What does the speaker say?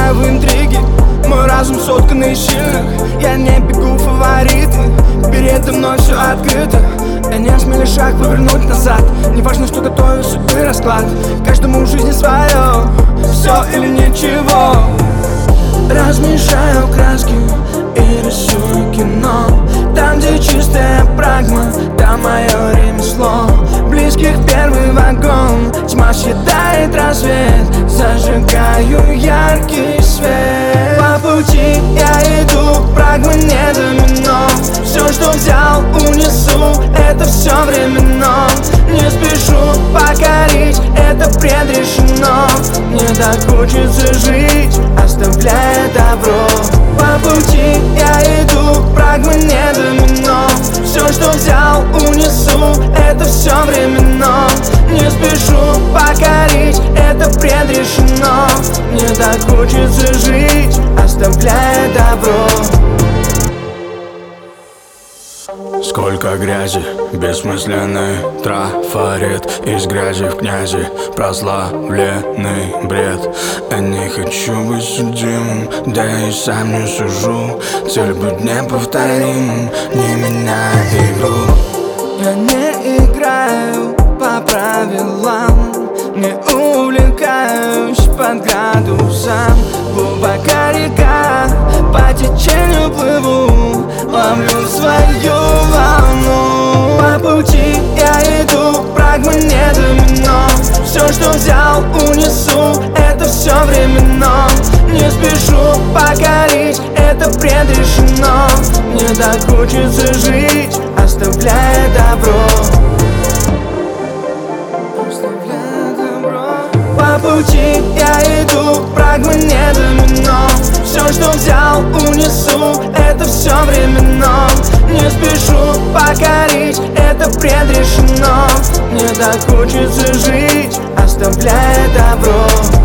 играю в интриги, мой разум сотканный из сильных. Я не бегу в фавориты, передо мной все открыто. Я не осмелюсь шаг повернуть назад. Не важно, что готовит судьбы расклад. Каждому в жизни свое, все или ничего. Размешаю краски и рисую кино. Там, где чистая прагма, там мое ремесло. Близких первый вагон, тьма съедает рассвет. Зажигаю яркий свет. По пути я иду, прагма не домино. Все, что взял, унесу, это все временно. Не спешу покорить, это предрешено. Мне так хочется жить, оставляя добро. По пути я иду, прагма не домино. Все, что взял, унесу, это все временно. Не спешу покорить, это предрешено. Мне так хочется жить, оставляя добро. Сколько грязи, бессмысленный трафарет. Из грязи в князи, прославленный бред. Я не хочу быть судимым, да и сам не сужу. Цель быть неповторимым, не меняй игру. Я не играю по правилам, не увлекаюсь под градусом. Глубока река, по течению плыву, ловлю свою волну. По пути я иду, прагма не домино. Все, что взял, унесу, это все временно. Не спешу покорить, это предрешено. Мне так хочется жить, оставляя добро. По пути я иду, прагма не домино. Все, что взял, унесу, это все временно. Не спешу покорить, это предрешено. Мне так хочется жить, оставляя добро.